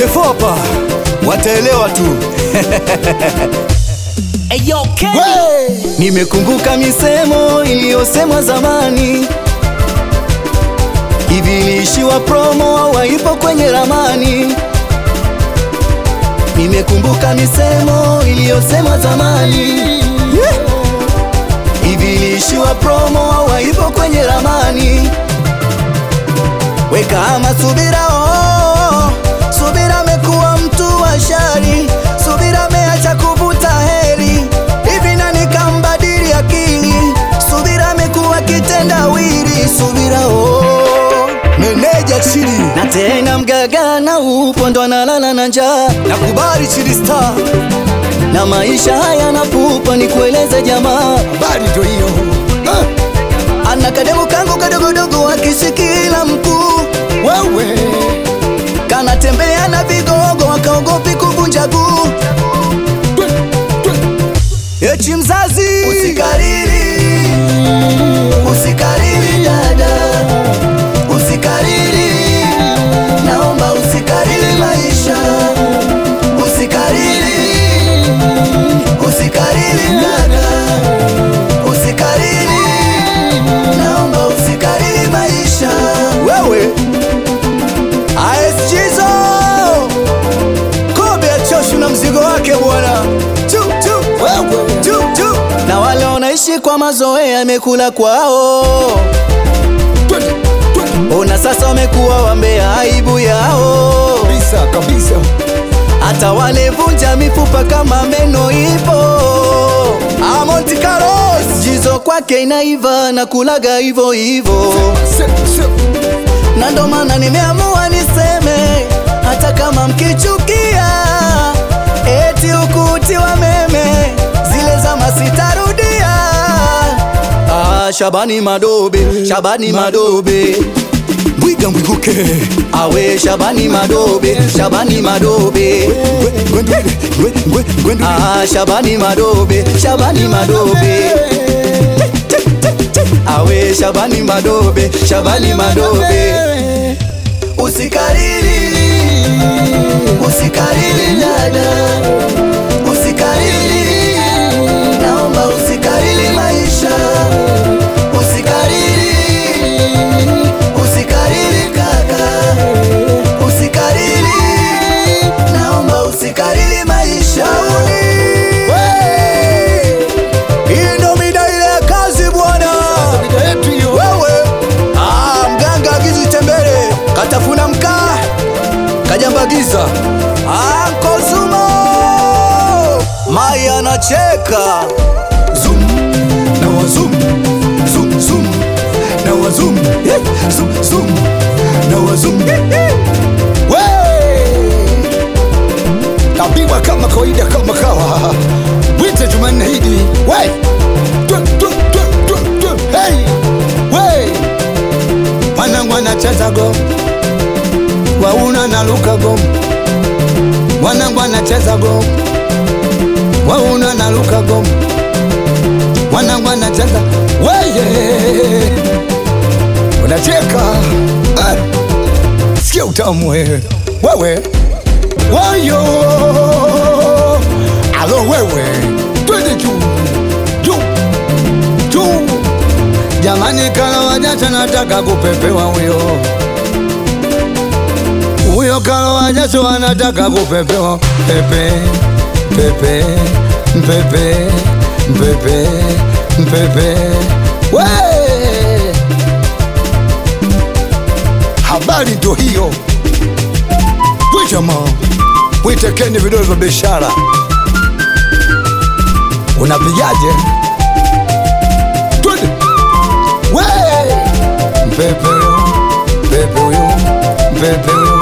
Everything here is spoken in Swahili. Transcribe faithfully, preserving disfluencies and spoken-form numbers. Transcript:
Kefopa wataelewa tu. Eyo Kenny, nimekumbuka misemo iliyosemwa zamani, hivi iliishiwa promo au haipo kwenye ramani. Nimekumbuka misemo iliyosemwa zamani, yeah. Hivi iliishiwa promo au haipo kwenye ramani. Weka ama subira, oh, subira mekuwa mtu wa shari, subira meacha kuvuta heri, hivi nani kambadili akili, subira mekuwa kitendawili, subira oh, meneja chini na tena mgaga na upo ndo analala na njaa, nakubali Chidi Star na maisha haya napupa, ni kueleze jamaa bali ndo hiyo ah. Ana kademu kangu kadogodogo akisikila mkuu, wewe kanatembea na vigogo wakaogopi kuvunja guu. Echi mzazi usikariri, usikariri dada, usikariri, naomba usikariri maisha, usikariri, usikariri dada, usikariri, naomba usikariri maisha. Wewe Aesjizo Kobe achoshu na mzigo wake bwana, chu chu wewe chu chu, na wale wanaishi kwa mazoea yamekula kwao, ona sasa wamekuwa wambea aibu yao kabisa kabisa. Hata wale vunja mifupa kama meno ipo, Monte Carlos jizo kwake inaiva na kulaga hivyo hivyo, na ndo maana nimeamua niseme, hata kama mkichukia eti ukuti wa meme, zile za masitarudia. Ah, Shabani Madobe, Shabani Madobe, Mwiga mwiguke, awe Shabani Madobe, Shabani Madobe, ah, Shabani Madobe, Shabani Madobe, awe Shabani Madobe, Shabani Madobe. Usikariri, usikariri dada, usikariri, naomba usikariri maisha, usikariri, usikariri kaka, usikariri, naomba usikariri maisha. Hii ndo mida ile ya kazi bwana, wewe ah, mganga agizi tembele katafuna mkaa kajambagiza Anko Zumo Maya anacheka zoom na wazum zoom zoom na wazum yeah. zoom zoom na wazum we tabigwa kama kawaida kama kawa wite Jumanne hidi we tu tu tu tu tu hey we mwanangu anacheza go wauna na luka go, mwanangu anacheza go wauna na luka go, mwanangu anacheza weye unacheka ah. Sikia utamu wewe wewe wayo alo wewe twende juu juu juu jamani, kala wajacha nataka kupepewa huyo huyo, kala wajacho anataka kupepewa pepe pepe pepe pepe pepe we habari ndo hiyo we jamaa, witekeni vidole vya biashara. Unapigaje? Twende we pepe pepe huyo pepe huyo